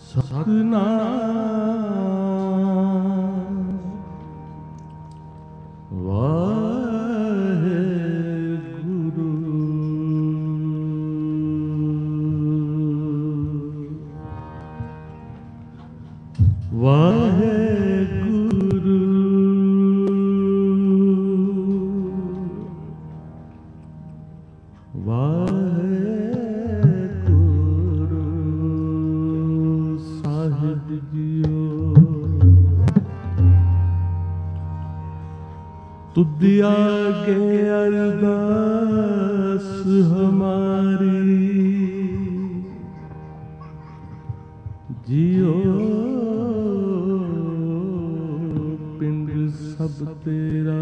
सतनाम वाहेगुरु वाहेगुरु वाहेगुरु साहिब जियो तुद आगे अरदास हमारी जियो पिंड सब तेरा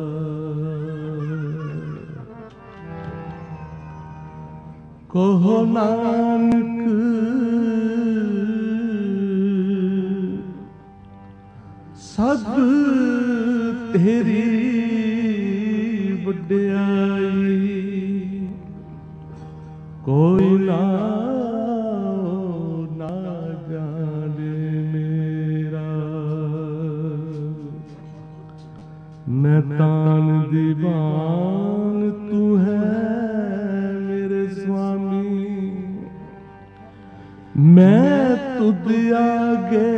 कहो नानक सब तेरी वड्याई कोई ना जाने मेरा मैं तान दीवान तू है मेरे स्वामी मैं तुद आगे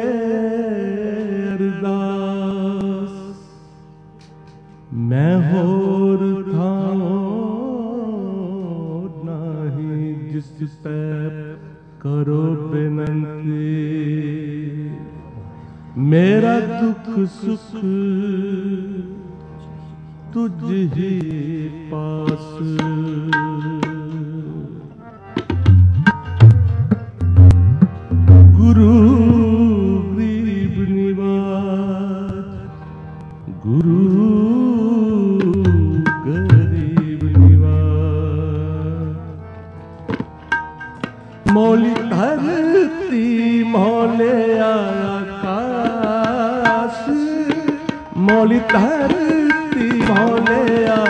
अरदास मैं होर थाओ नहीं जिस पे करो बेनंती मेरा दुख सुख तुझ ही पास गुरु गरीब निवाज गुरु गरीब निवाज मौली धरती मौले आकाश मौली धरती मौले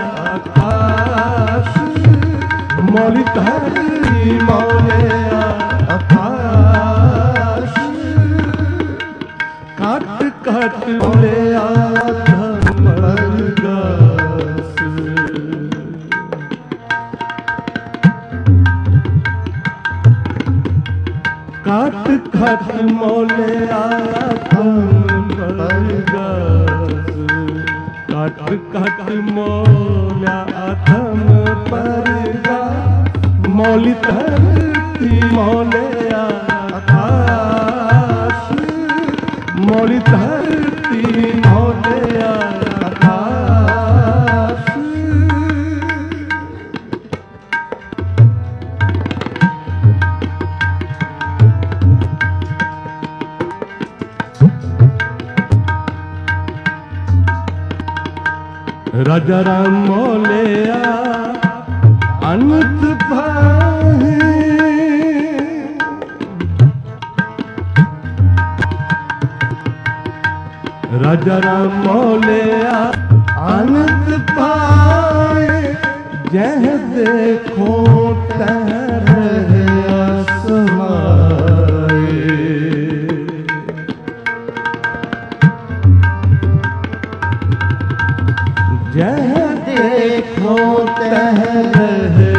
आकाश मौली धरती मौले आकाश काट काट मौले आधम अरदास काट काट मौले आधम अरदास काट काट मौला आधम अरदास मौली धरती मौले आकाश मौली धरती मौले आकाश राजा राम मौलिया अनंत भाई राजा राम मौलिया अनंत पाए जह देखो तह रहे आसमाए जह देखो तह रहे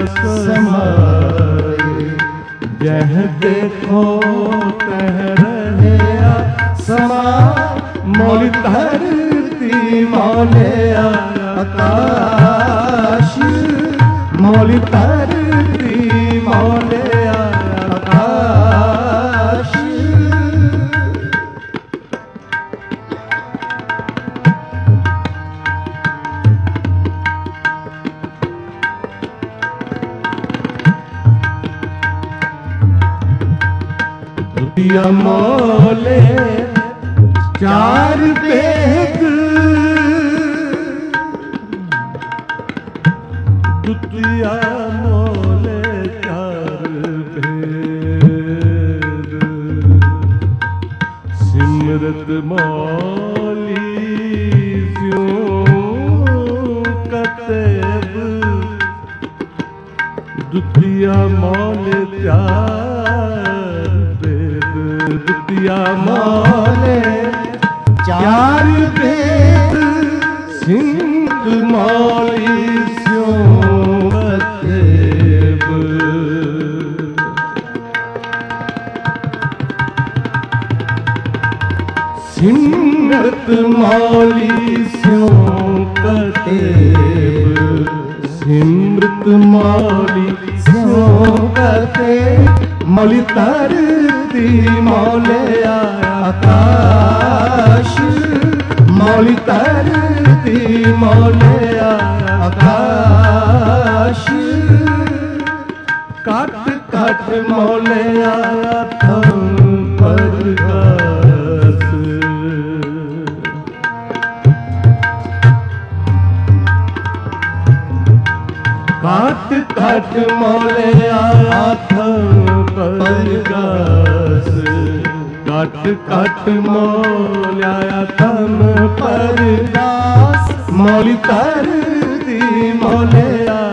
आसमाए जह देखो तह रहे आसमाए मौली धरती मौले आकाश मौली धरती मौले आकाश दुतिया मौले चार भेद दुतिया मौले चार भेद सिमरत मौली स्यों कतेब दुतिया मौले चार भेद दुतिया मोले चार भेद सिंध मौली स्यों बतेब सिमरत मौली स्यों कतेब सिमरत मौली स्यों कतेब मौली तरती मौले आकाश मौली तरती मौले आकाश काट काट मौले आया थम परगास काट काट मौले आया थम परगास काट काट मौले आया थम परगास मौली तरती मौले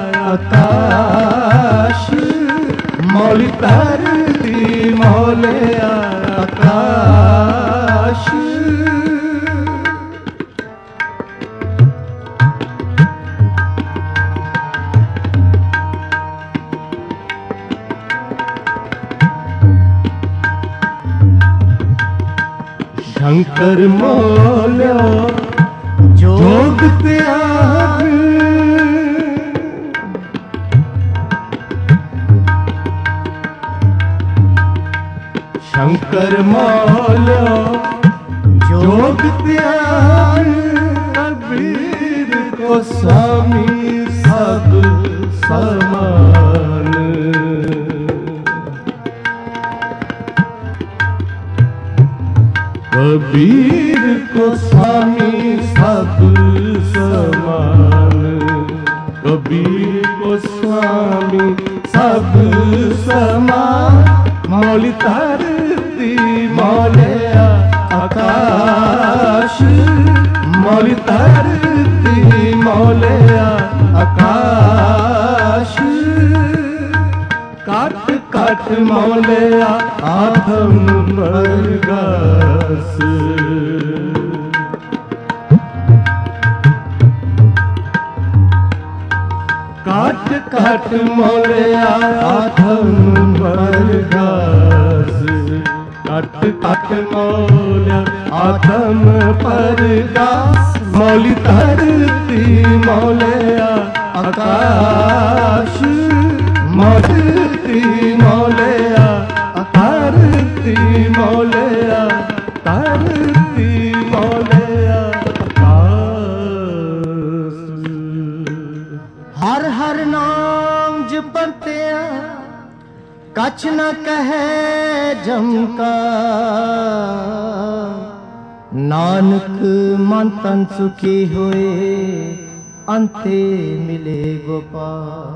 आकाश मौली तरती मौले आकाश शंकर मौल्या जोग त्याग शंकर मौल्या जोग त्याग कबीर को स्वामी सब समान कबीर को स्वामी सब समान कबीर को स्वामी सब समान मौली तरती मौले आकाश मौली तरती मौले आकाश काट काट मौले आथम परगास काट काट मौले आथम परगास काट काट मौले आथम परगास मौली तरती मौले आकाश मौली मौले तरती मौले तरती मौले आकाश हर हर नाम जपतिया कछ न कहे जमका नानक मन तन सुखी होए अंते मिले गोपाल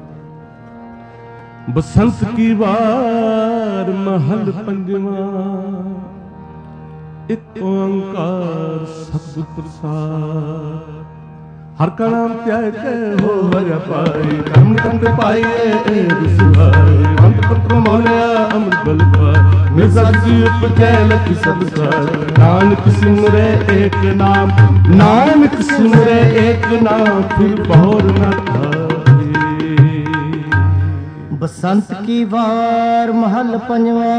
बसंत की बार महल पंजवा एक ओंकार सतगुर प्रसाद हर का नाम त्याग के हो हर पाई हम कंत पाइए सुहाई अंत पत्र मौलिया अमृत बल पाई निसर्जी उपजय लखी सब सार नानक सिमरे एक नाम नानक सिमरे एक नाम फिर बहुर न था बसंत की बार महल पंजवा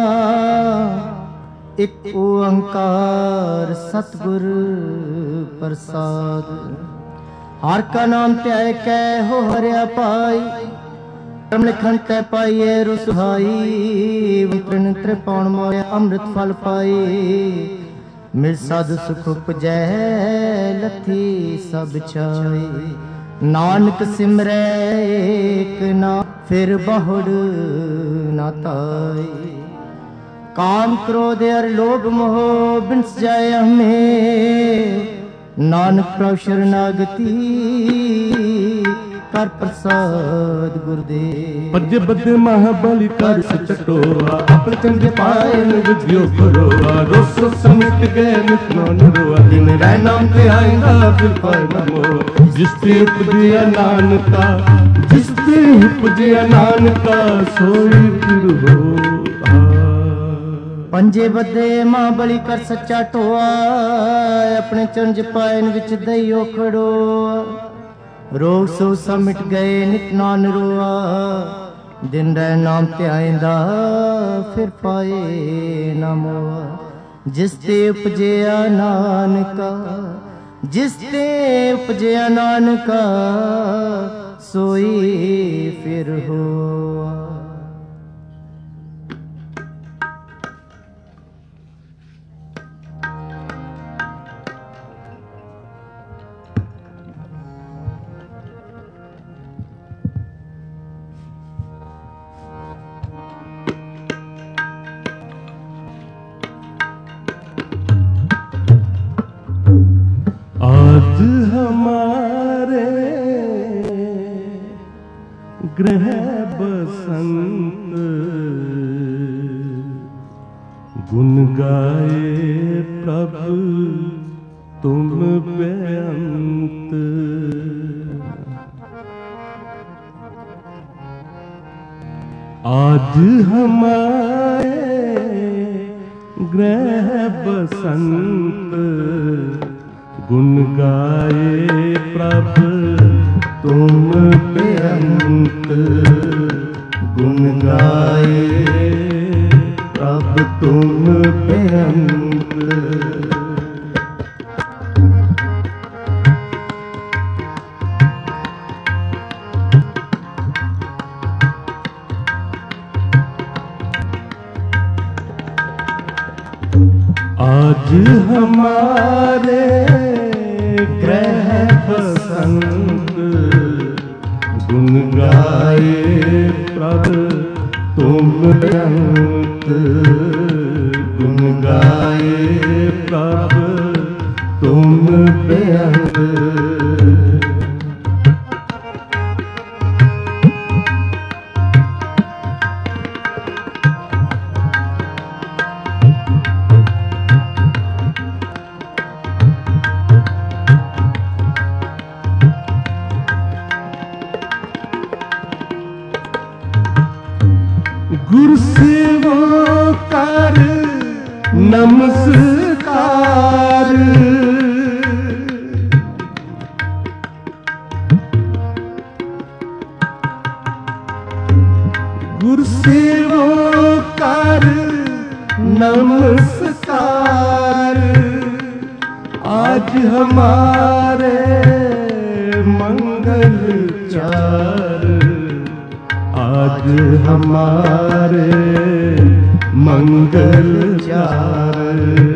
एक ओंकार सतगुर प्रसाद हर का नाम त्याग कै हो हरिया पाई कर्म लिखन तै पाइए रुसहाई त्रिपाण मोया अमृत फल पाई मिल साधु सुख उपजै लथी सब छाई नानक सिमरै एक नाम फिर बहुड़ न ताई काम क्रोध और लोभ मोह बिंस जाए हमें नानक प्रभु शरणागति कर प्रसाद गुरुदेव पद्य बद्य महाबली कर सचटोआ अपल चंगे पाए विद्यो करोआ रोसो समित गए नित्नो नरोआ दिन रह नाम ते आईंदा फिर पर नमो जिसते उपजिया नानका जिसते उपजिया नानका सोई फिर हो पंजे बदे मां बली कर सच्चा टोआ, अपने चंज पायन विच दईओ खड़ोआ। रोग सो सा मिट गए नित नान रोआ, दिन रह नाम ते आइंदा फिर पाए ना मोआ। जिस ते उपजया नानका, जिस ते उपजया नानका, सोई फिर होआ। आज हमारे ग्रह बसंत, गुन गाए प्रभु तुम बेअंत। आज हमारे ग्रह बसंत, गुन गाए प्रभु तुम बेअंत। गुन गाए प्रभु तुम बेअंत। आज हमारे ग्रह बसंत, गुन गाए प्रभु तुम बेअंत। गुन गाए प्रभु तुम बेअंत। गुरु सेवा कर नमस्कार, गुरु सेवा कर नमस्कार। आज हमारे मंगल चार, आज हमारे मंगल चार।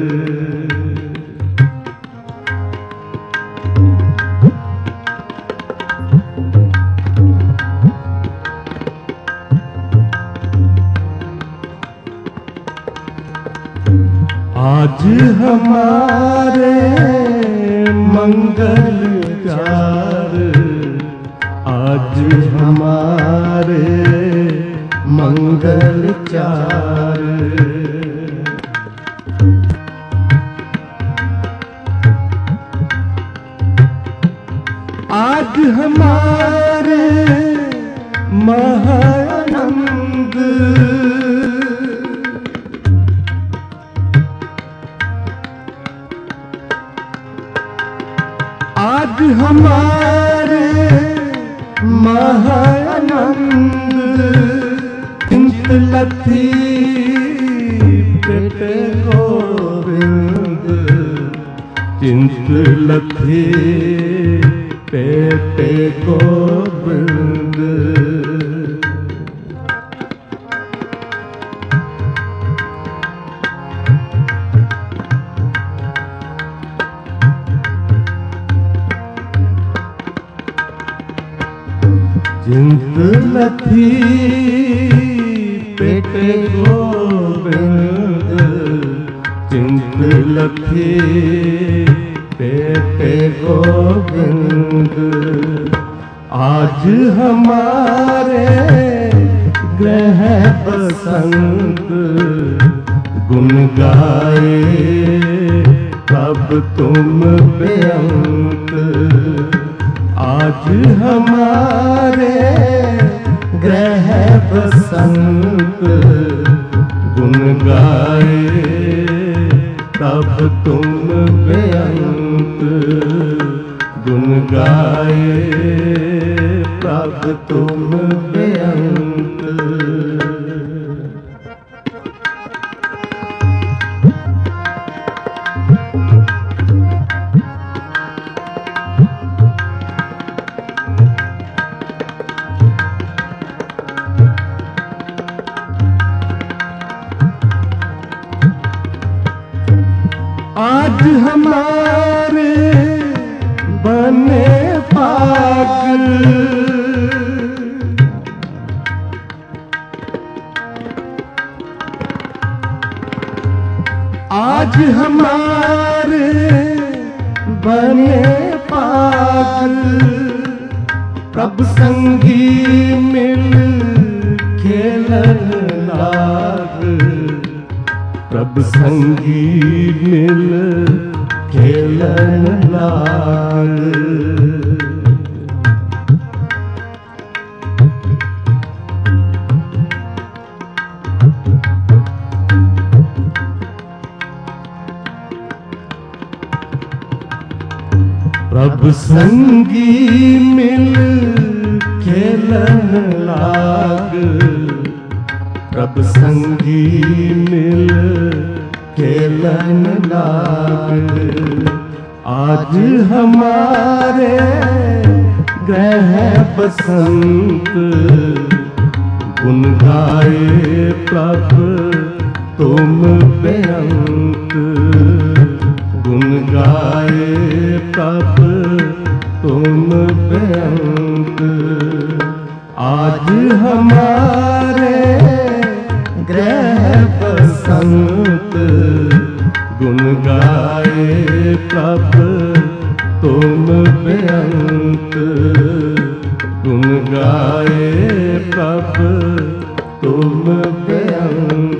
आज हमारे मंगल चार, आज हमारे मंगल चार। आज हमारे महानंद, आज हमारे महानंद। चिंत लथी पेट गोविंद, चिंत लथी पेट गोविंद। चिंत लथी पेट गोविंद, चिंत लथी पेट गोविंद। आज हमारे ग्रह बसंत, गुन गाए तब तुम बेअंत। आज हमारे ग्रह बसंत, गुन गाए प्रभ तुम बेअंत गुण गाए प्रभ तुम बेअंत। आज हमारे बने पागल आज हमारे बने पागल प्रभु संगी मिल खेलन लाग प्रभु संगी मिल खेलन लाग। प्रभु संगी मिल खेलन लाग प्रभु संगी मिल खेलन लाग। आज हमारे ग्रह बसंत गुण गाए प्रभु तुम बेअंत गुण गाए प्रभु तुम बेअंत। आज हमारे ग्रह बसंत गुण गाए प्रभु तुम बेअंत गुण गाए प्रभु तुम बेअंत।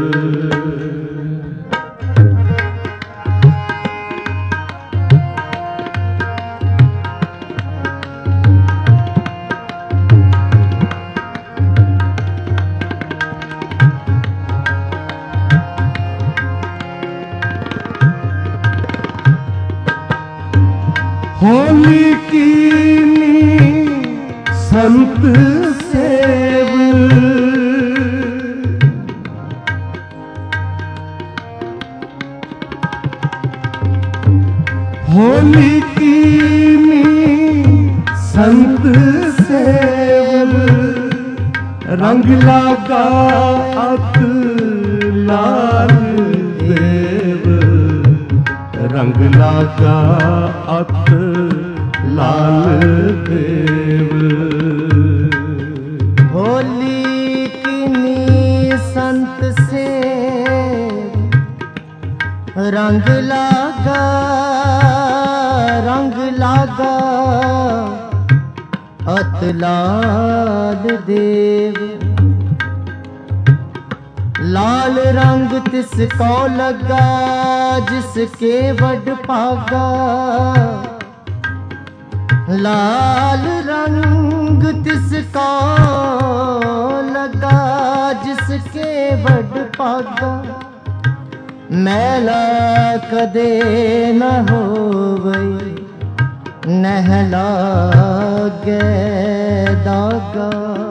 होली कीनी संत सेव होली कीनी संत सेव रंग लागा अत लाल देव रंग लागा अत लाल देव। होली कीनी संत से रंग लागा अत लाल देव। लाल रंग तिसको लगा जिसके वड पागा लाल रंग तिसको लगा जिसके वड पागा। मैला कदे न होवई नहला गे दागा।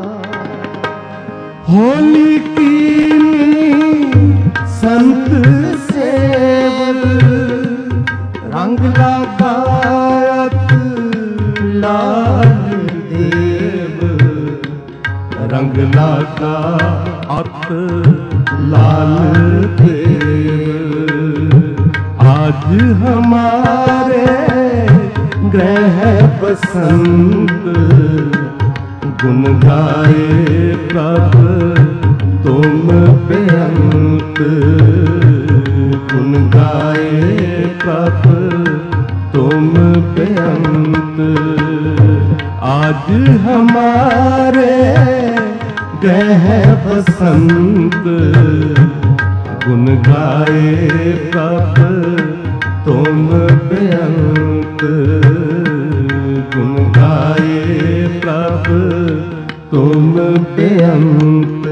होली कीनी संत सेव रंग लागा अत लाल देव रंग लागा अत लाल देव। आज हमारे ग्रह बसंत गुण गाए प्रभु तुम बेअंत गुण गाए प्रभु तुम बेअंत। आज हमारे ग्रह बसंत गुण गाए प्रभु तुम बेअंत गुण गाए प्रभु तुम बेअंत।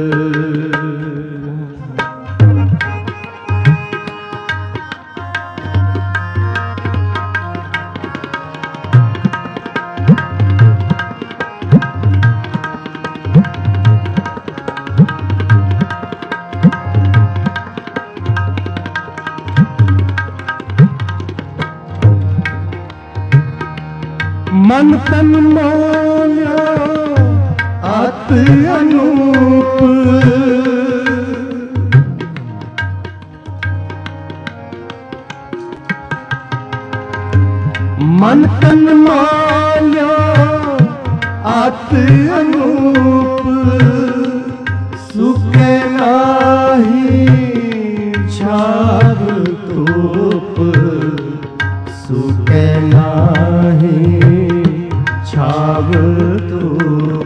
मन तन मोलियो अत अनूप, मन तन मोलियो अत अनूप, सुखे नाही छाव तूप, सुखे नाही छाव तूप।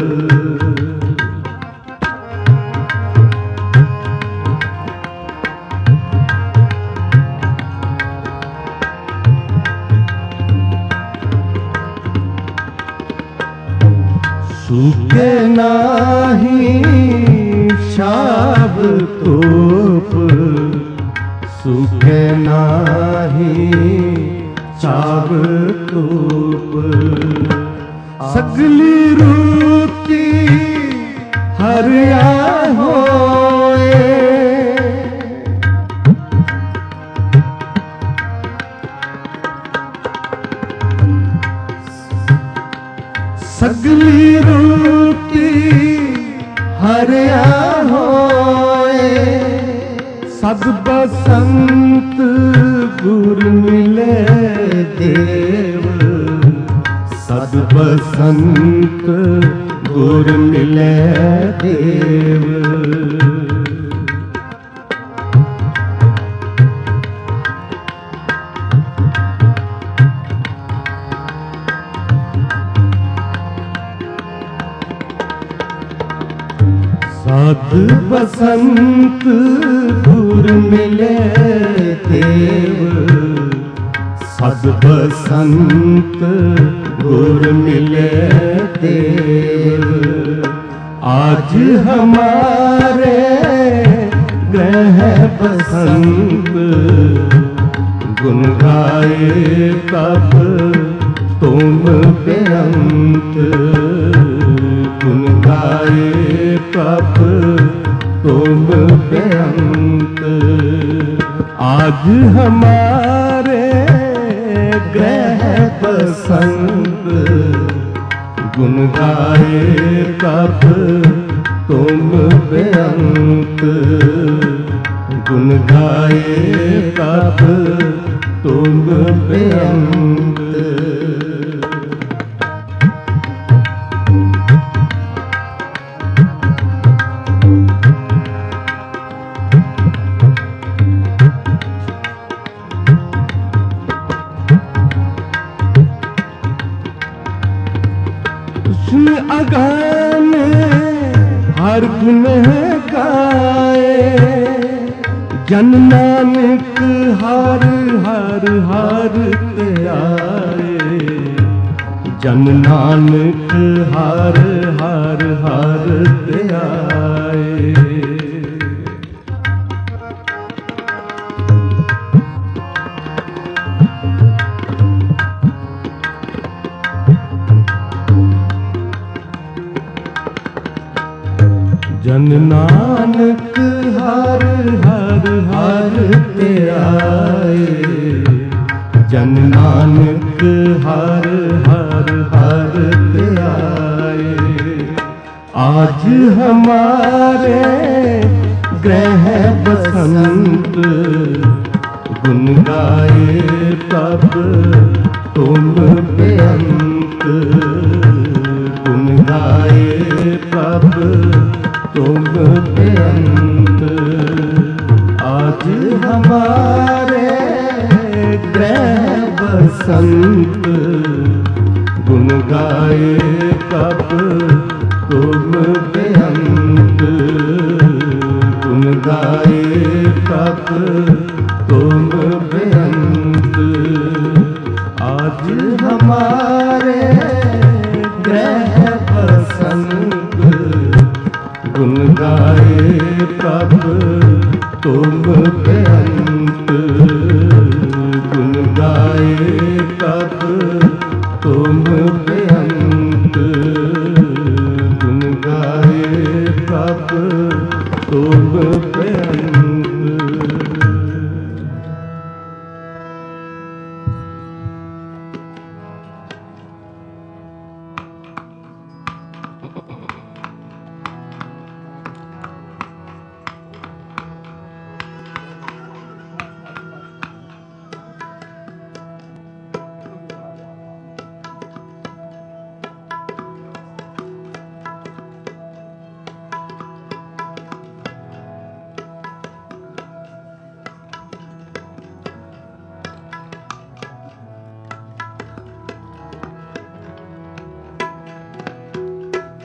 सुखे नाही छाव तूप, सुखे नाही छाव तूप। सगली रूती हरिया होए, सगली रूती हरिया होए, सद बसंत गुर मिले देव, सद बसंत गुर मिले देव। सद बसंत गुर मिले देव, सद बसंत गुर मिले देव। आज हमारे ग्रह बसंत, गुन गाए तब तुम बेअंत, गुन गाए तब तुम बेअंत। आज हमारे ग्रह बसंत, गुन गाए तब तुम बेअंत, गुन गाए तब तुम बेअंत। अगाने हर गुण गाए, जन नानक हर हर हर ते आए, जन नानक हर हर हर ते आए। जन नानक हर हर हर ते आए, जन नानक हर हर हर ते आए। आज हमारे ग्रह बसंत, गुन गाए तब तुम बेअंत, गुन गाए तब तुम बेअंत। आज हमारे ग्रह बसंत, गुन गाए तब तुम बेअंत, गुन गाए तब तुम बेअंत। आज हमारे ग्रह बसंत, गुन गाए तब तुम बेअंत, गुन गाए तब तुम बेअंत, गुन गाए तब तुम बेअंत।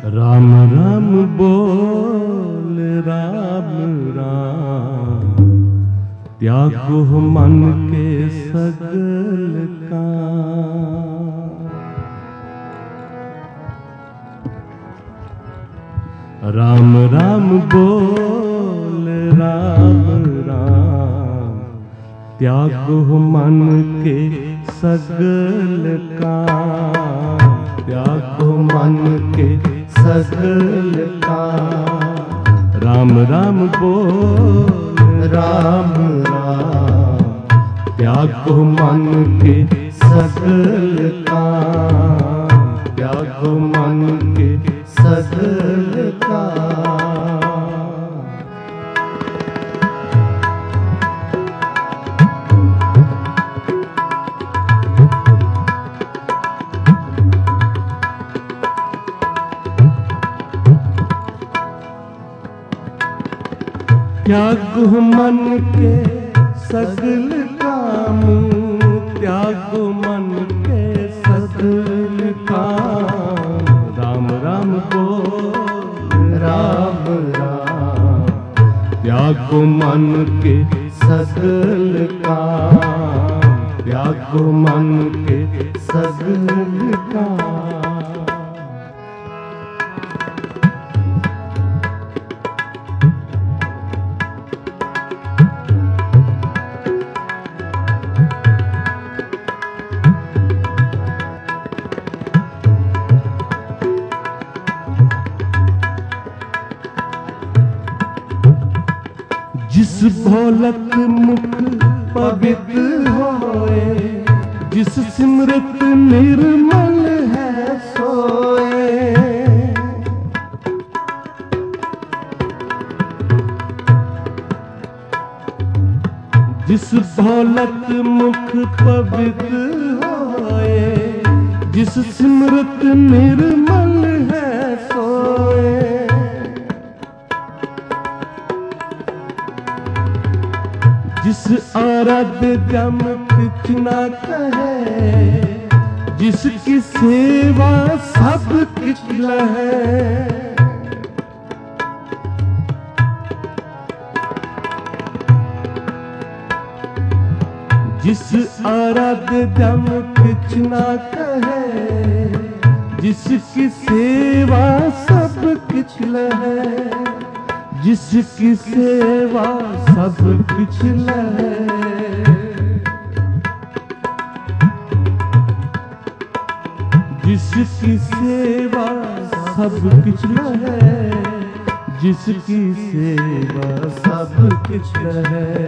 राम राम बोल राम राम, त्यागो मन के सगल काम। राम राम बोल राम राम, त्यागो मन के सगल काम। त्यागो मन के सगल काम। राम राम बोल राम राम, त्यागो मन के सगल काम। त्यागो मन के सगल काम। त्यागो मन के सगल काम। त्यागो मन के सगल काम। राम राम बोल राम राम, त्यागो मन के सगल काम। त्यागो मन के सगल काम। जिस भोलक मुख पवित्र होए, जिस सिमरत निर्मल है सोए। जिस भोलक मुख पवित्र होए, जिस सिमरत निर्मल है सोए। जिस आराध्य जम कुछ न कहे, जिसकी सेवा सब कुछ लहे। जिस आराध्य जम कुछ न कहे, जिसकी सेवा सब कुछ लहे। जिसकी सेवा सब कुछ लहे। जिसकी सेवा सब कुछ लहे। जिसकी सेवा सब कुछ लहे।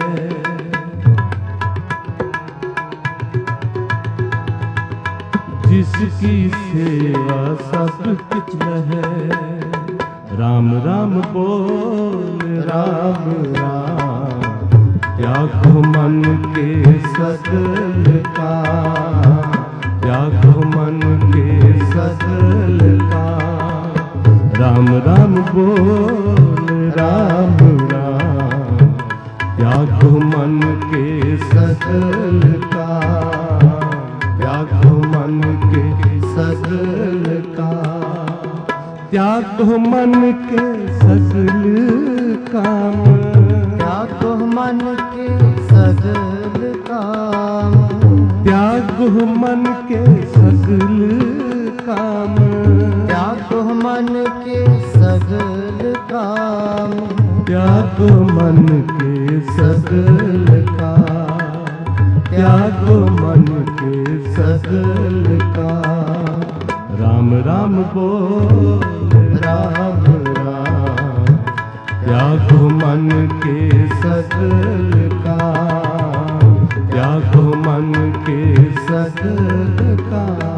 जिसकी सेवा सब कुछ लहे। राम राम बोल राम राम, त्यागो मन के सगल काम। त्यागो मन के सगल काम। राम राम बोल राम राम, त्यागो मन के सगल काम। त्यागो मन के सगल काम। त्यागो मन के सगल काम। त्यागो मन के सगल काम। त्यागो मन के सगल काम। त्यागो मन के सगल काम। त्यागो मन के सगल काम। त्यागो मन के सगल काम। राम राम बोल राम राम, त्यागो मन के सगल काम। त्यागो मन के सगल काम।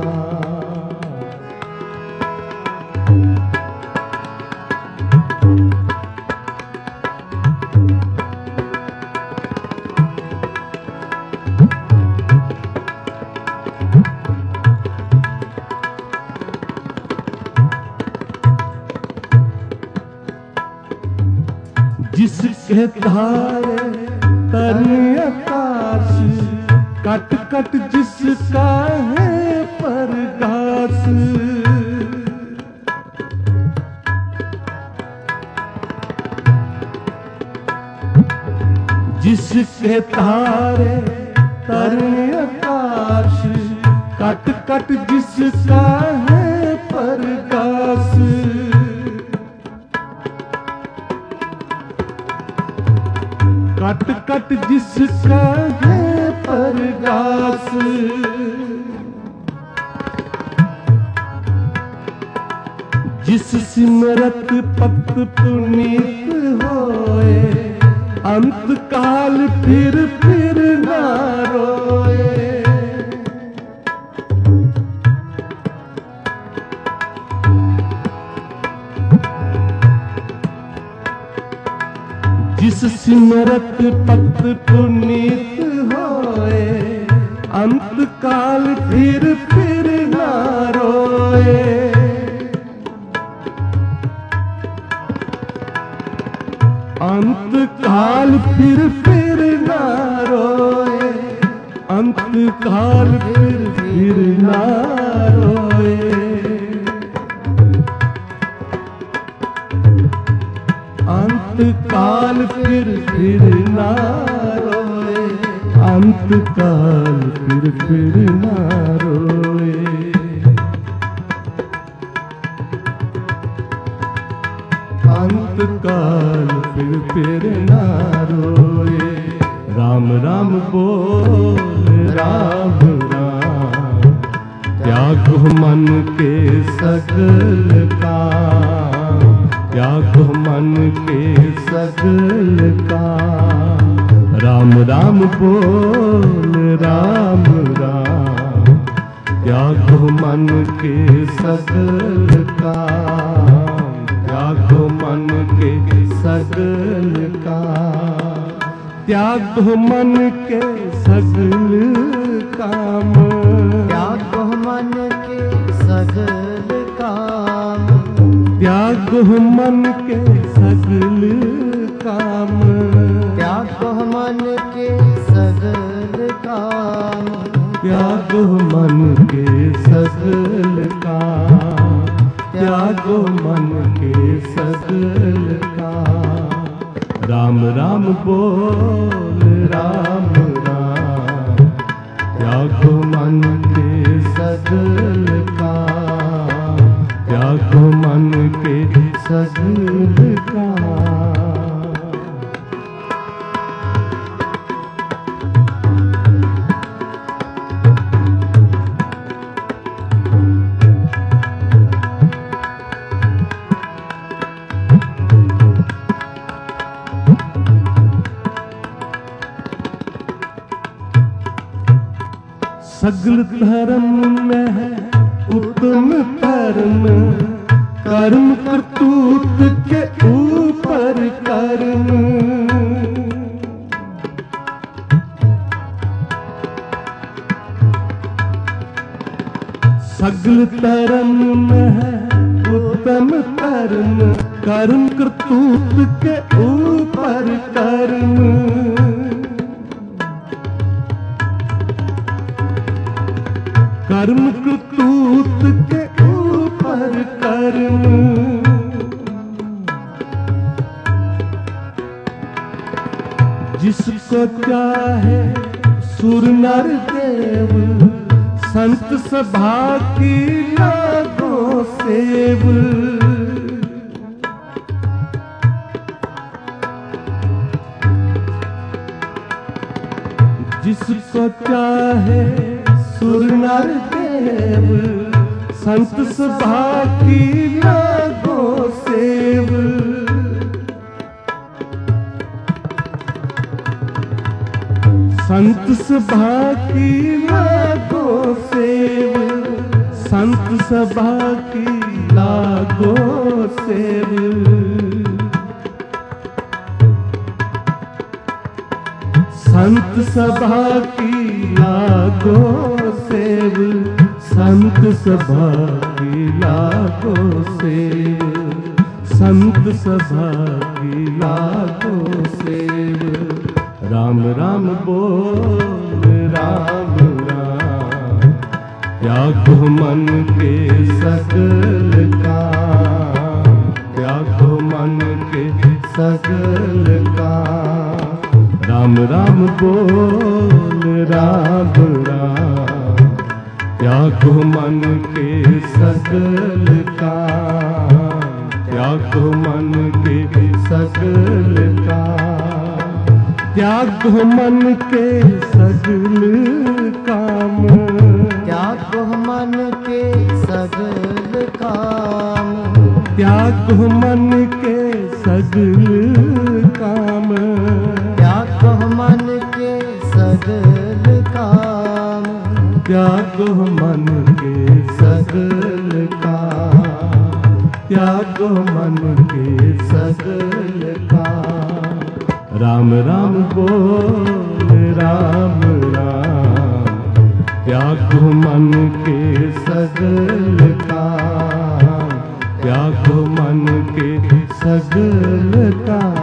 जिसके धारे तन आकाश, कट कट जिसका है परगास। तारे तरने आकाश, कट कट जिसका है प्रकाश। कट कट जिसका है प्रकाश। जिस सिमरत पत पुनीत होए, अंत काल फिर ना रोए। जिस सिमरत पत पुनीत होए, अंत काल फिर ना रोए। अंत काल फिर ना रोए, अंत काल फिर ना रोए। अंत काल फिर ना रोए, अंत काल फिर ना रोए। अंत काल फिर ना रोए। राम राम बोल राम राम, त्यागो मन के सगल काम। त्यागो मन के सगल काम। राम राम बोल राम राम, त्यागो मन के सगल काम। त्यागो मन के सगल काम। त्यागो मन के सगल काम। त्यागो मन के सगल काम। त्यागो मन के सगल काम। त्यागो मन के सगल काम। त्यागो मन के सगल काम। त्यागो मन के सगल काम। राम राम बोल राम राम, त्यागो मन के सगल काम। त्यागो मन के सगल काम। सगल धर्म में है उत्तम धर्म, कर्म करतूत के ऊपर कर्म। सगल धर्म में है उत्तम धर्म, कर्म करतूत के ऊपर कर्म। कर्म करतूत के ऊपर कर्म। जिसको चाहे सुर नर देव, संत सभा की लागो सेव। जिसको चाहे सुर नर देव, संत सभा की लागो सेव। संत सभा की लागो सेव। संत सभा की लागो सेव। संत सभा की लागो सेव। संत सभा की लागो सेव। संत सभा की लागो सेव। राम राम बोल राम राम, त्यागो मन के सगल काम। त्यागो मन के सगल काम। राम राम बोल राम राम, त्यागो मन के सगल काम, त्यागो मन के सगल काम, त्यागो मन के सगल काम, त्यागो मन के सगल काम, त्यागो मन के सगल काम, त्यागो मन के सगल काम, त्यागो मन के सगल काम, त्यागो मन के सगल काम। राम राम बोल राम राम, त्यागो मन के सगल काम, त्यागो मन के सगल काम।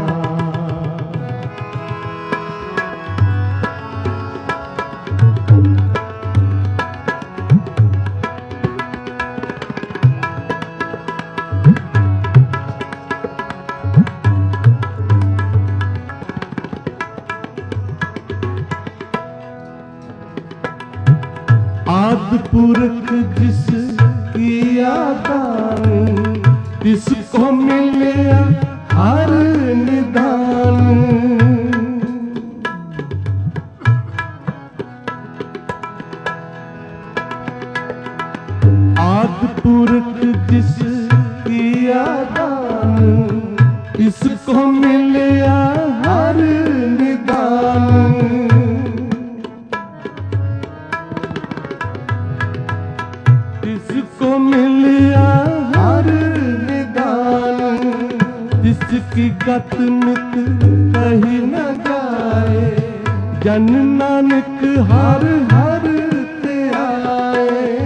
आदि पुरख जिस किया दान, तिसको मिले हर निदान। आदि पुरख जिस किया दान, तिसको मिले हर निदान। जिसको मिलिया हर निदान, जिसकी गत नित कही न जाए, जन नानक हर हर ते आए।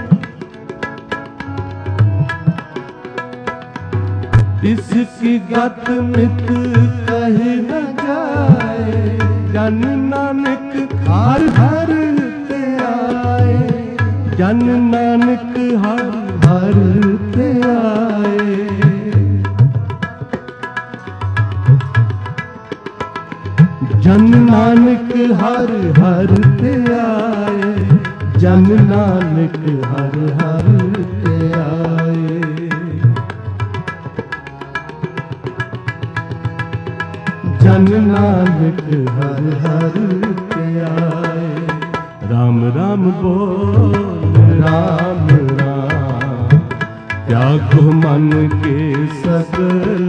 जिसकी गत नित कही न जाए, जन नानक हर हर ते आए, जन नानक हर हर ते आए। जन नानक हर हर ते आए, जन नानक हर हर ते आए। जन नानक हर हर ते आए। राम राम बोल राम राम, त्यागो मन के सगल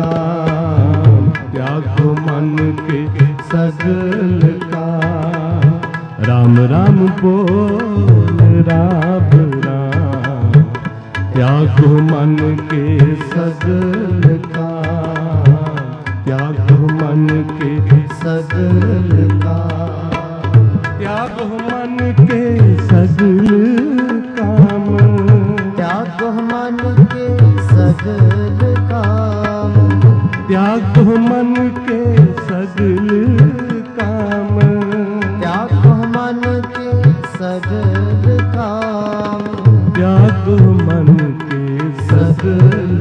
काम, त्यागो मन के सगल काम। राम राम बोल राम राम, त्यागो मन के सगल काम, त्यागो मन के सगल काम। त्यागो मन के सगल काम, त्यागो मन के सगल काम, त्यागो मन के सगल काम, त्यागो मन के सगल काम, त्यागो मन के सगल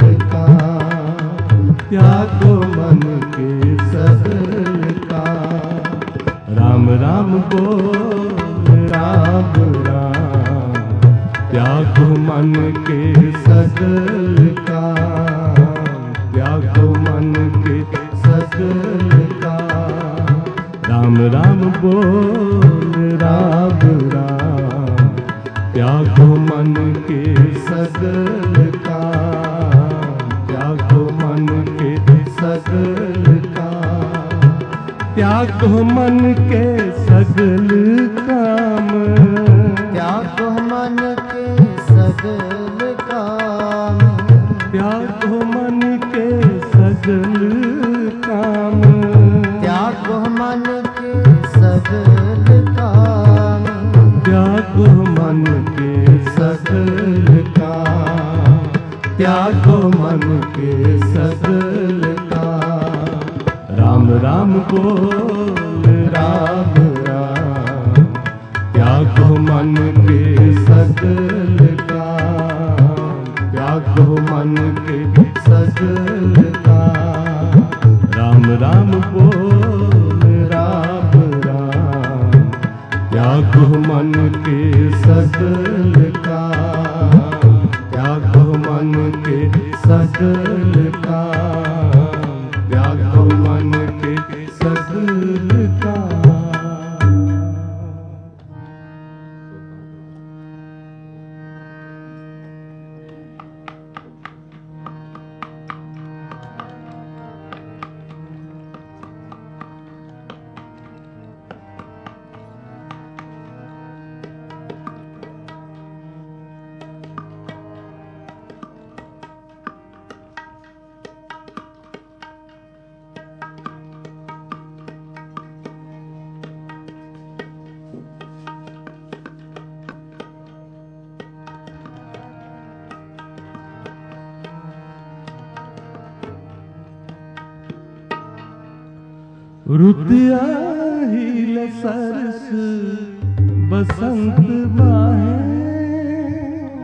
काम, त्यागो मन के सगल काम। राम राम बोल राम राम, त्यागो मन के सगल काम, त्यागो मन के सगल काम। राम राम बोल राम राम, त्यागो मन के सगल काम, त्यागो मन के सगल काम। त्यागो मन के सगल काम, त्यागो मन के सगल काम, त्यागो मन के सगल काम, त्यागो मन के सगल काम, त्यागो मन के सगल काम, त्यागो मन के सगल काम। राम राम बोल राम राम, त्यागो मन के सगल काम, त्यागो मन के सगल काम। राम राम बोल राम त्यागो मन के सकल काम, त्यागो मन के सकल काम, त्यागो मन के सकल काम। रुतिया हिल सरस बसंत माहे,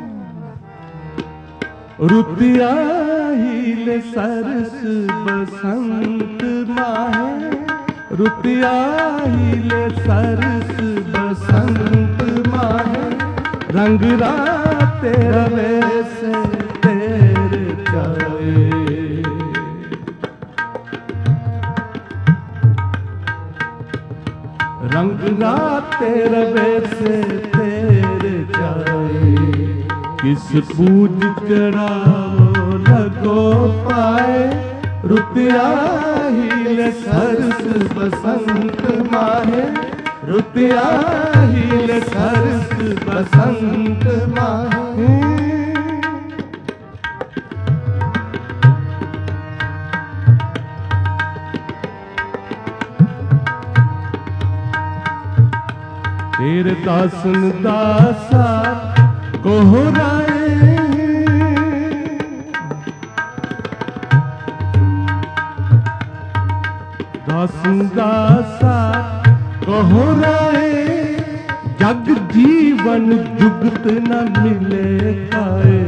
रुतिया हिल सरस बसंत माहे, रुतिया हिल सरस बसंत माहे, रंग राते रवे से तेरे चाहे, रंग राते रवे से तेरे जाए, किस पूज चढ़ाओ लगो पाए, रुतिया हीले सरस बसंत माहे, रुतिया हीले सरस बसंत माहे। तेरे दासन दासा कोहराए, दासन दासा कोहराए, जग जीवन जुगत न मिले पाए,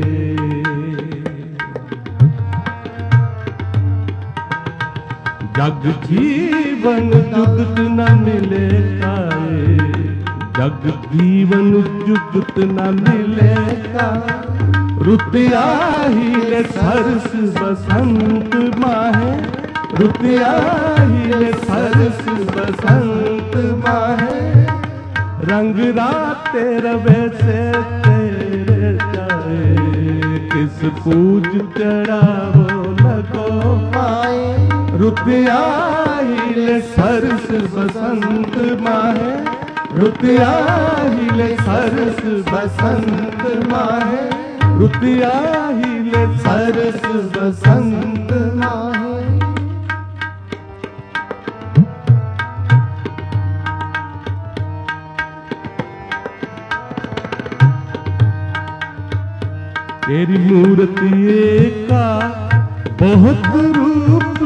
जग जीवन जुगत न मिले पाए, जग जीवन जुगत न मिलेगा, रुतिया हीले सरस बसंत माहे, रुतिया हीले सरस बसंत माहे, रंग राते रवे से तेरे जाए, किस पूज चढ़ावो लगो पाए, रुतिया हीले सरस बसंत माहे, रुतिया हीले सरस बसंत माहे, रुतिया हीले सरस बसंत माहे। तेरी मूर्ति का बहुत रूप,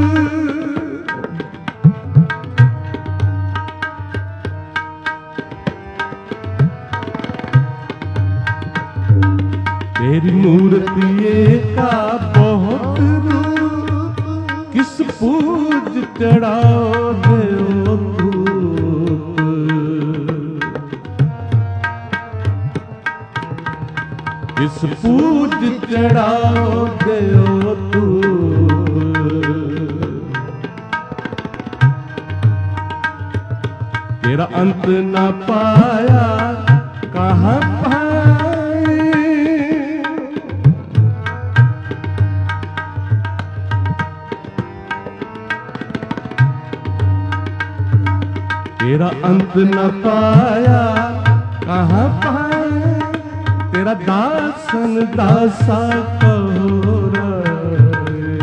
तेरी मूर्ति का बहुत रूप, किस पूज चढ़ाओ देओ धूप, किस पूज चढ़ाओ देओ धूप, तेरा अंत न पाया कहाँ पाए, तेरा अंत न पाया कहाँ पाए, तेरा दासन दासा कहो रे,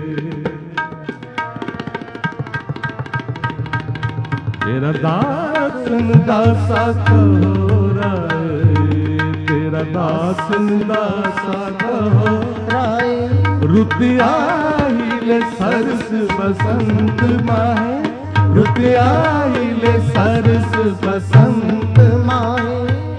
तेरा दासन दासा कहो रे, तेरा दासन दासा कहो रे, रुतिया हीले सरस बसंत माहे, रुतिया हीले सरस बसंत माहे,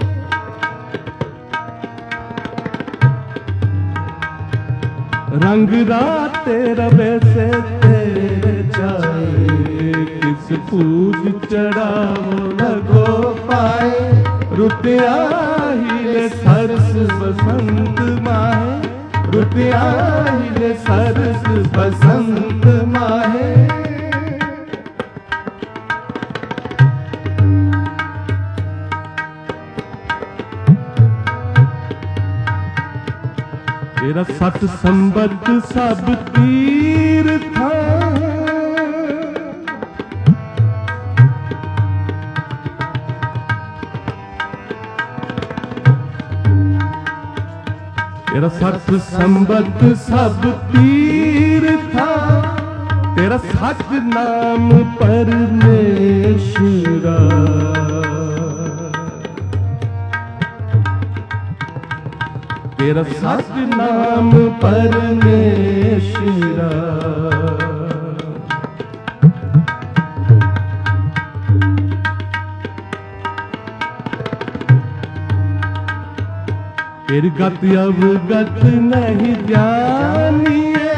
रंग राते रवे से तेरे जाए, किस पूज चढ़ाओ लगो पाए रुत आहिले सरस बसंत माहे रुत आहिले सरस बसंत माहे तेरा 60 संबत सब तीर्था तेरा 60 संबत सब तीर्था तेरा सच नाम परमेश्वरा तेरा सच नाम परमेश्वरा तेरी गत अवगत नहीं जानिए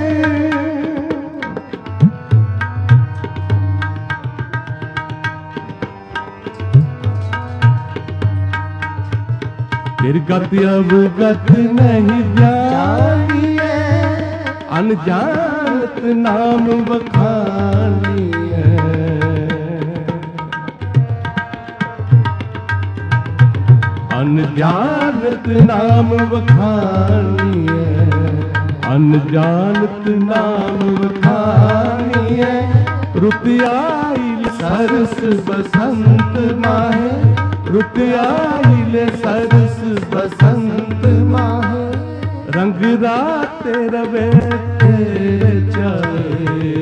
तेरी गत अवगत नहीं जानिए अनजानत नाम बखानिए अनजानत नाम बखानिए अनजानत नाम बखानिए रुत आइल सरस बसंत माहे रुत आइल सरस बसंत माहे रंग रात रवे तेरे चाहे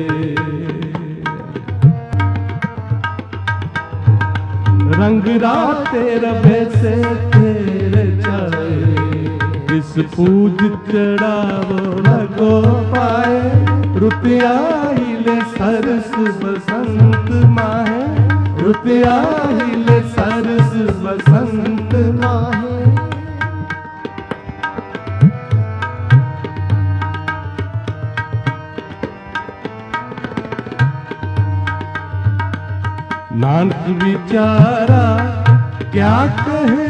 रंग रात रवे से तेरे चाहे इस पूज चढ़ावो लगो पाए रुत आइले सरस बसंत माहे रुत आइले सरस बसंत माहे नानक विचारा क्या कहे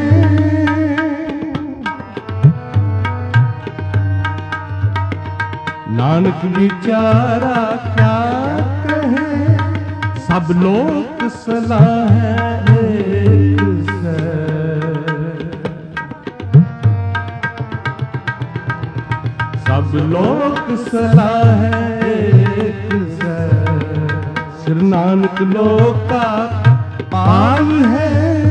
नानक विचारा क्या कहे सब लोग सलाह है एक से सब लोग सलाह है एक से श्री नानक लोक का पाल है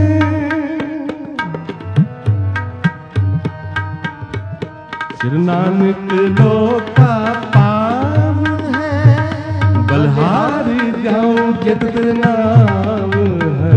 श्री नानक लोक का पाल है बलहारी जाऊं जित नाम है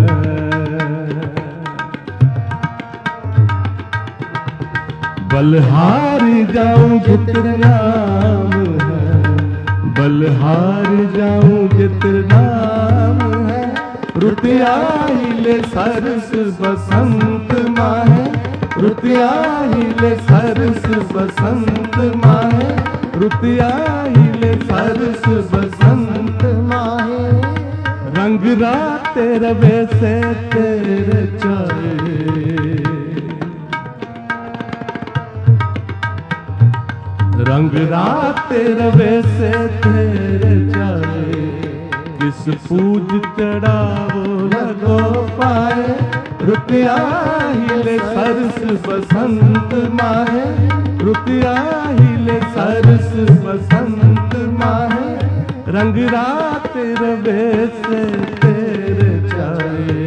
बलहारी जाऊं जित नाम है बलहार जाऊं जित नाम है रुत आइले सरस बसंत माहे रुत आइले सरस बसंत माहे रुत आइले सरस बसंत माहे रंग रात रवे से तेरे चाहे रंग रात रवे से तेरे चाहे किस पूज चढ़ावो लगो पाए रुत आइले सरस बसंत माहे रुत आइले सरस बसंत माहे रंग रात रवे से तेरे चाहे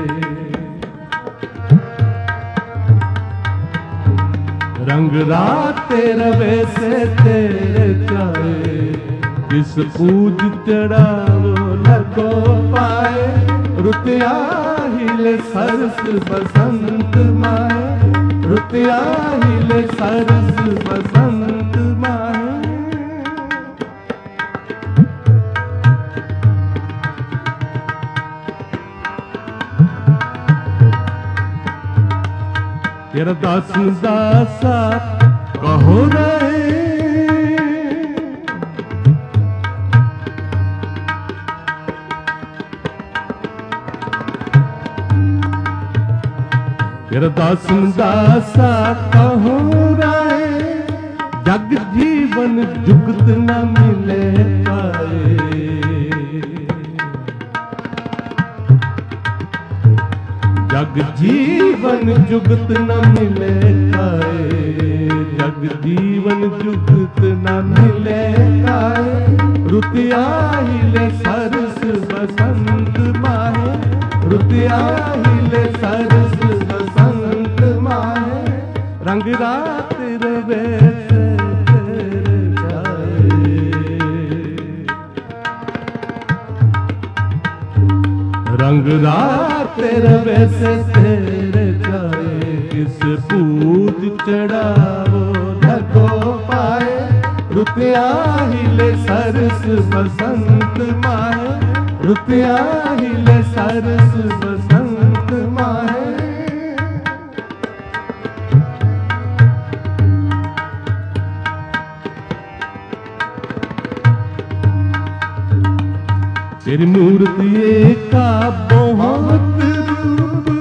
रंग रात रवे से तेरे चाहे किस पूज चढ़ावो लगो पाए रुत आइले सरस बसंत माहे रुत आइले सरस बसंत माहे तेरा दास दासा कहो रहे तेरा दासन दासा कहो राय, जग जीवन जुगत न मिले पाए। जग जीवन जुगत न मिले पाए, जग जीवन जुगत न मिले पाए। रुतिया हिले सरस बसंत माहे, रुतिया हिले सरस बसंत माहे। रंग रात रवे से तेरे जाए, रंग रात रवे से तेरे जाए। किस पूज चढ़ावो लगो पाए, रुपया हिले सरस बसंत माहे, रुपया हिले सरस बसंत माहे। तेरी मूर्ति का बहुत रूप,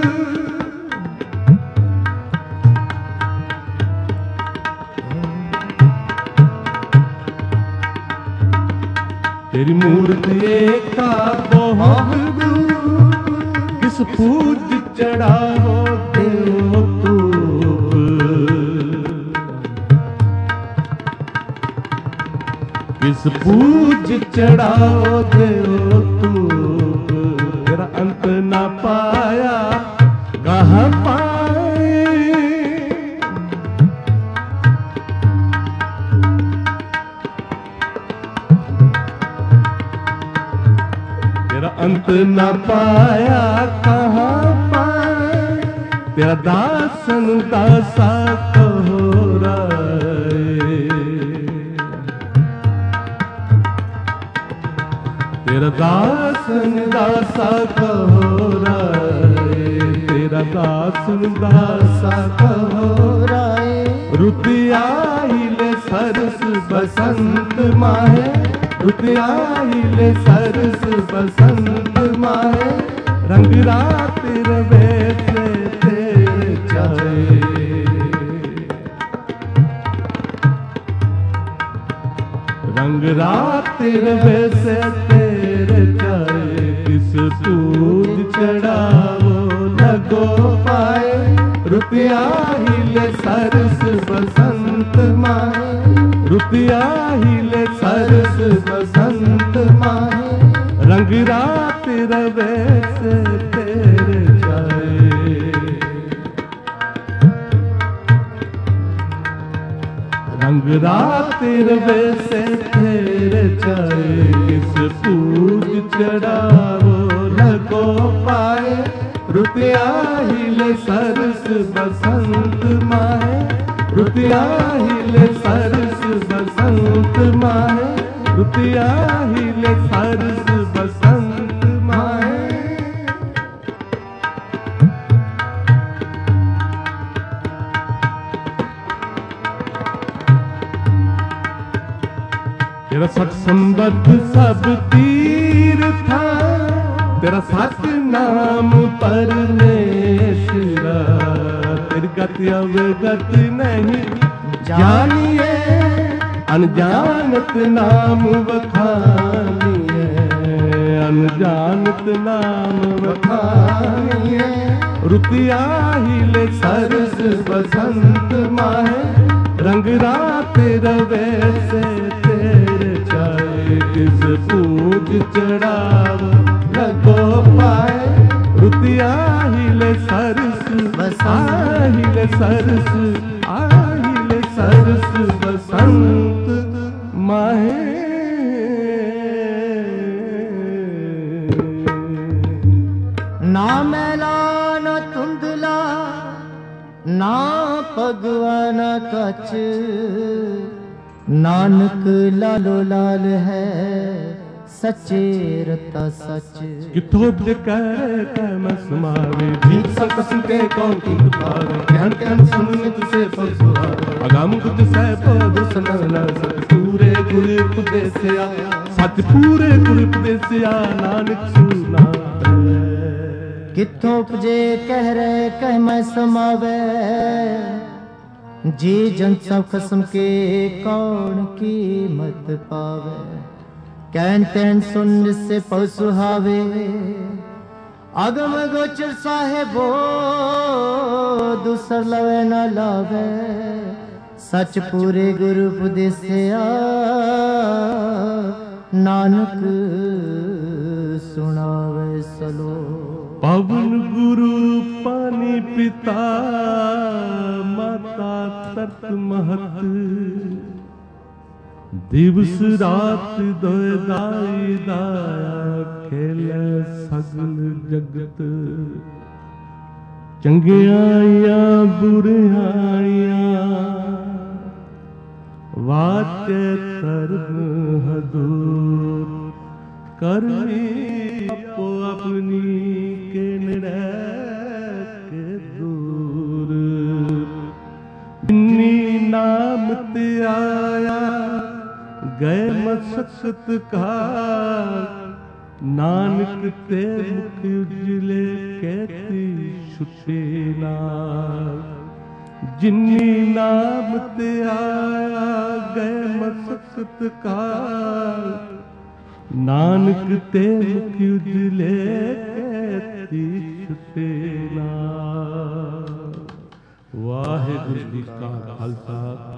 तेरी मूर्ति का बहुत रूप। किस पूज चढ़ाओ देव धूप, किस पूज चढ़ाओ देव धूप। तेरा अंत न पाया कहाँ पाए, तेरा अंत न पाया कहाँ पाए। तेरा दासन दासा कहो राय, तेरा दासन दासा कहो राय, तेरा दासन दासा कहो राय। रुतिया हिले सरस बसंत माहे, रुतिया हिले सरस बसंत माहे। रंग रात रवे से तेरे जाए, रंग रात रवे से तेरे जाए। किस पूज चढ़ावो लगो पाए, रुपया हिले सरस बसंत माहे, रुपया हिले सरस बसंत माहे। रंग रात रवे से तेरे जाए, रंग रात रवे से तेरे जाए। किस पूज चढ़ावो लगो पाए, रुपया हिले सरस बसंत माहे, रुपया हिले सरस बसंत माहे, रुपया हिले सरस बसंत माहे। तेरा सत्संबद्ध सब तीर था, तेरा सत नाम परमेश्वरा। तेरी गति अवगत नहीं जानिए, अनजानत नाम बखानिए, अनजानत नाम बखानिए। रुपया हिले सरस बसंत माहे, रंग रात रवे से तेरे जाए। किस पूज चढ़ावो लगो पाए, रुपया हिले सरस हिले सरस हिले सरस बसंत माहे। ना मैला न धुंधला, ना भगवान कच, नानक लालो लाल है सच्चे रता सच। किथों कह मैं समावे, भीख संग सुनते कौन तुम पावे। ज्ञान ज्ञान सुनने तुझसे पसुआवे, अगम कुछ सह पद सनला। सत पूरे गुरु उपदेसिया, सत पूरे गुरु उपदेसिया, नानक सुना कित्थों उपजे कह रहे कह मैं समावे, जी जन सब खसम के कौन कीमत पावे। कैन तैन सुन से पौ सुहावे, अगम गोचर साहेबो दूसर लवे न लावे। सच पूरे गुरु उपदेसिया नानक सुनावे सलो। पवन गुरु पानी पिता माता तत महत, दिवस रात दोय दाई दाया खेले सगल जगत। चंगियां बुरियां वाचे धर्म हदूर, करनी अपो अपनी के निड़े के दूर। जिन्नी नाम ते आया गए मशक्कत का, नानक ते मुख उजले कहती छुटे ना। जिन्नी नाम ते आया गए मशक्कत का, नानक ते मुख उजले कहती छुटे ना। वाहिगुरू जी का खालसा